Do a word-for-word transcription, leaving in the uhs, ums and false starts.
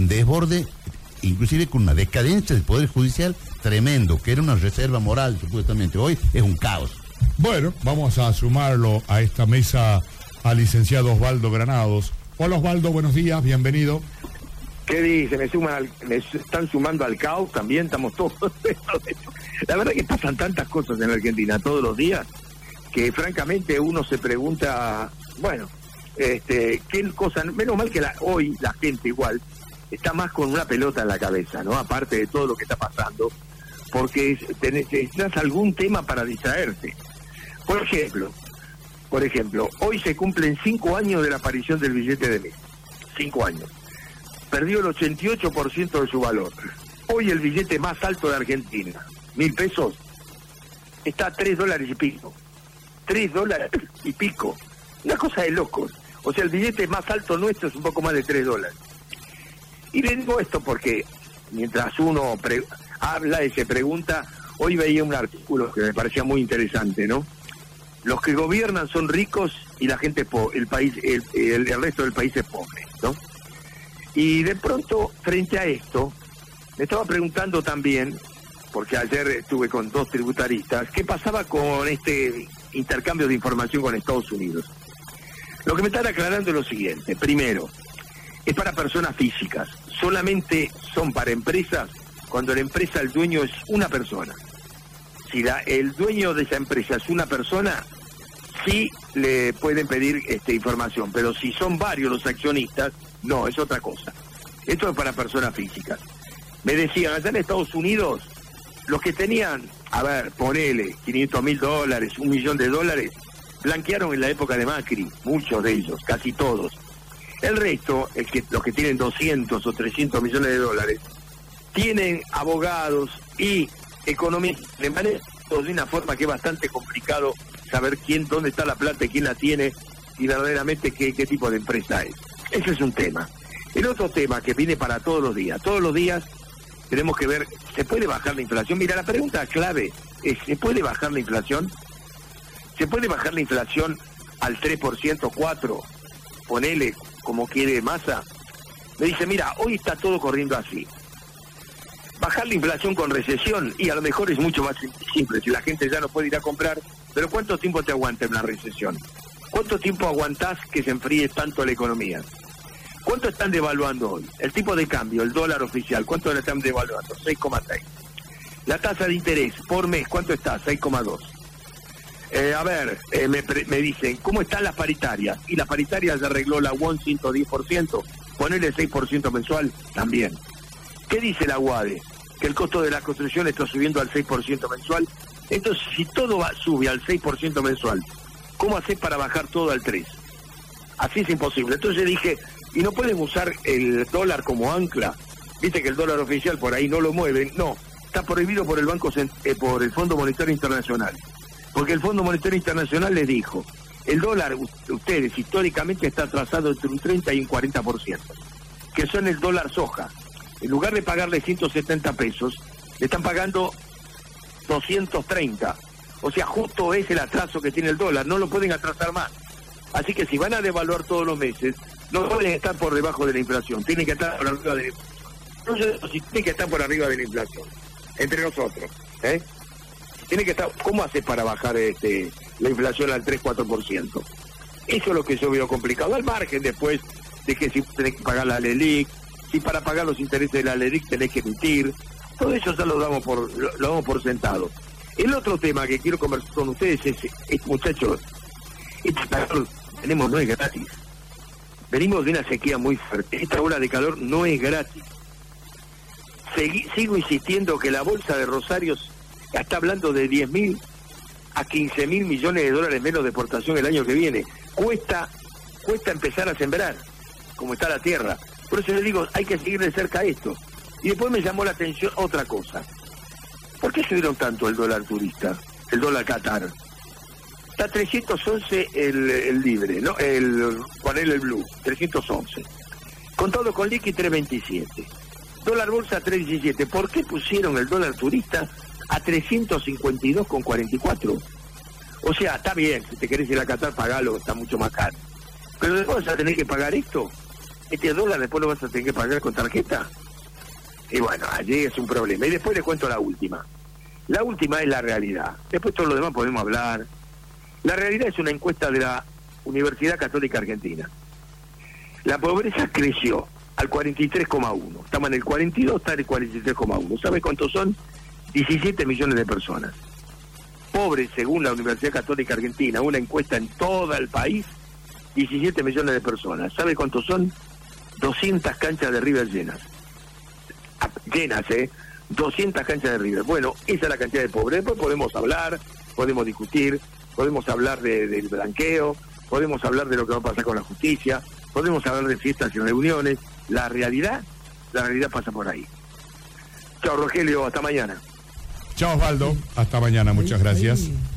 desborde, inclusive con una decadencia del Poder Judicial tremendo, que era una reserva moral supuestamente. Hoy es un caos. Bueno, vamos a sumarlo a esta mesa al licenciado Osvaldo Granados. Hola Osvaldo, buenos días, bienvenido. ¿Qué dice? Me suman al, me están sumando al caos también, estamos todos. La verdad que pasan tantas cosas en Argentina todos los días que francamente uno se pregunta, bueno, este, qué cosa, menos mal que la, hoy la gente igual está más con una pelota en la cabeza, ¿no? Aparte de todo lo que está pasando, porque necesitas algún tema para distraerte. Por ejemplo, por ejemplo, hoy se cumplen cinco años de la aparición del billete de mil. Cinco años. Perdió el ochenta y ocho por ciento de su valor. Hoy el billete más alto de Argentina, mil pesos, está a tres dólares y pico. Tres dólares y pico. Una cosa de locos. O sea, el billete más alto nuestro es un poco más de tres dólares. Y le digo esto porque mientras uno pre- habla y se pregunta, hoy veía un artículo que me parecía muy interesante, ¿no? Los que gobiernan son ricos y la gente po- el país el, el, el resto del país es pobre, ¿no? Y de pronto, frente a esto, me estaba preguntando también, porque ayer estuve con dos tributaristas, ¿qué pasaba con este intercambio de información con Estados Unidos? Lo que me están aclarando es lo siguiente. Primero, es para personas físicas. Solamente son para empresas cuando la empresa, el dueño es una persona. Si la, el dueño de esa empresa es una persona, sí le pueden pedir este, información, pero si son varios los accionistas, no, es otra cosa. Esto es para personas físicas. Me decían, allá en Estados Unidos, los que tenían, a ver, ponele, quinientos mil dólares, un millón de dólares, blanquearon en la época de Macri, muchos de ellos, casi todos. El resto, el que, los que tienen doscientos o trescientos millones de dólares, tienen abogados y economistas de manera de una forma que es bastante complicado saber quién, dónde está la plata y quién la tiene y verdaderamente qué, qué tipo de empresa es. Ese es un tema. El otro tema que viene para todos los días. Todos los días tenemos que ver, ¿se puede bajar la inflación? Mira, la pregunta clave es, ¿se puede bajar la inflación? ¿Se puede bajar la inflación al tres por ciento, cuatro por ciento? Ponele como quiere Massa. Me dice, mira, hoy está todo corriendo así. Bajar la inflación con recesión, y a lo mejor es mucho más simple, si la gente ya no puede ir a comprar, pero ¿cuánto tiempo te aguanta una recesión? ¿Cuánto tiempo aguantás que se enfríe tanto la economía? ¿Cuánto están devaluando hoy? El tipo de cambio, el dólar oficial, ¿cuánto le están devaluando? seis coma seis. La tasa de interés por mes, ¿cuánto está? seis coma dos. Eh, a ver, eh, me, me dicen, ¿cómo están las paritarias? Y las paritarias se arregló la U O N ciento diez por ciento, ponerle seis por ciento mensual, también. ¿Qué dice la U A D E? Que el costo de la construcción está subiendo al seis por ciento mensual. Entonces, si todo va, sube al seis por ciento mensual, ¿cómo haces para bajar todo al tres por ciento? Así es imposible. Entonces dije, ¿y no pueden usar el dólar como ancla? Viste que el dólar oficial por ahí no lo mueven. No, está prohibido por el Banco eh, por el Fondo Monetario Internacional. Porque el Fondo Monetario Internacional les dijo, el dólar, ustedes históricamente está atrasado entre un treinta y un cuarenta por ciento, que son el dólar soja. En lugar de pagarle ciento setenta pesos, le están pagando doscientos treinta. O sea, justo es el atraso que tiene el dólar, no lo pueden atrasar más. Así que si van a devaluar todos los meses, no pueden estar por debajo de la inflación, tienen que estar por arriba de la inflación. Entonces, si tienen que estar por arriba de la inflación, entre nosotros, ¿eh? Tiene que estar, ¿cómo hace para bajar este la inflación al tres cuatro por ciento? Eso es lo que yo veo complicado, al margen después de que si tenés que pagar la LELIC, si para pagar los intereses de la LELIC tenés que emitir, todo eso ya lo damos por lo, lo damos por sentado. El otro tema que quiero conversar con ustedes es, es muchachos, este calor que tenemos no es gratis. Venimos de una sequía muy fuerte, esta ola de calor no es gratis. Segui, sigo insistiendo que la bolsa de Rosario está hablando de diez mil a quince mil millones de dólares menos de exportación el año que viene. Cuesta, cuesta empezar a sembrar, como está la tierra. Por eso les digo, hay que seguir de cerca esto. Y después me llamó la atención otra cosa. ¿Por qué subieron tanto el dólar turista, el dólar Qatar? Está trescientos once el, el libre, ¿no? El, ponele el blue, trescientos once. Contado con liqui, tres veintisiete. Dólar bolsa, tres diecisiete. ¿Por qué pusieron el dólar turista a trescientos cincuenta y dos con cuarenta y cuatro? O sea, está bien, si te querés ir a Qatar, pagalo, está mucho más caro. Pero después vas a tener que pagar esto. este dólar después lo vas a tener que pagar con tarjeta. Y bueno, allí es un problema. Y después les cuento la última. La última es la realidad. Después todo lo demás podemos hablar. La realidad es una encuesta de la Universidad Católica Argentina. La pobreza creció al cuarenta y tres coma uno. Estamos en el cuarenta y dos, está en el cuarenta y tres coma uno. ¿Sabe cuántos son? diecisiete millones de personas. Pobres, según la Universidad Católica Argentina, una encuesta en todo el país, diecisiete millones de personas. ¿Sabe cuántos son? doscientas canchas de River llenas. Llenas, ¿eh? doscientas canchas de River. Bueno, esa es la cantidad de pobres. Después podemos hablar, podemos discutir, podemos hablar de, del blanqueo, podemos hablar de lo que va a pasar con la justicia, podemos hablar de fiestas y reuniones. La realidad, la realidad pasa por ahí. Chao, Rogelio, hasta mañana. Chao, Osvaldo, hasta mañana, muchas gracias.